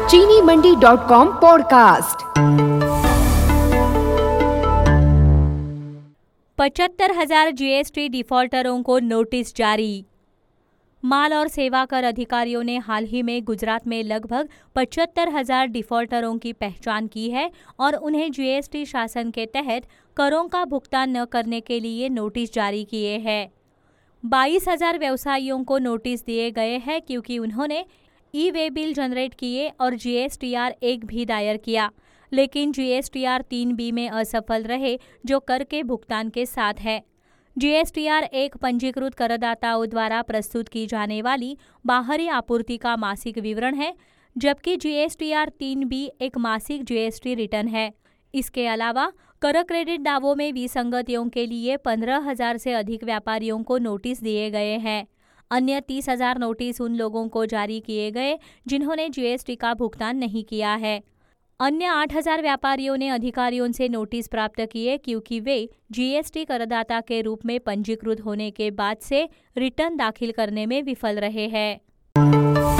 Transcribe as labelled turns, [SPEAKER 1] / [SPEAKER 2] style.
[SPEAKER 1] चीनी मंडी.com podcast.
[SPEAKER 2] 75,000 GST डिफॉल्टरों को notice जारी। माल और सेवा कर अधिकारियों ने हाल ही में गुजरात में लगभग 75,000 डिफॉल्टरों की पहचान की है और उन्हें जीएसटी शासन के तहत करों का भुगतान न करने के लिए नोटिस जारी किए हैं। 22,000 व्यवसायियों को नोटिस दिए गए हैं क्योंकि उन्होंने ई-वे बिल जनरेट किए और जीएसटीआर 1 भी दायर किया, लेकिन जीएसटीआर 3B में असफल रहे, जो कर के भुगतान के साथ है। जीएसटीआर 1 पंजीकृत करदाताओं द्वारा प्रस्तुत की जाने वाली बाहरी आपूर्ति का मासिक विवरण है, जबकि जीएसटीआर 3B एक मासिक जीएसटी रिटर्न है। इसके अलावा कर क्रेडिट दावों में विसंगतियों के लिए 15,000 से अधिक व्यापारियों को नोटिस दिए गए हैं। अन्य 30,000 नोटिस उन लोगों को जारी किए गए जिन्होंने जीएसटी का भुगतान नहीं किया है। अन्य 8,000 व्यापारियों ने अधिकारियों से नोटिस प्राप्त किए क्योंकि वे जीएसटी करदाता के रूप में पंजीकृत होने के बाद से रिटर्न दाखिल करने में विफल रहे हैं।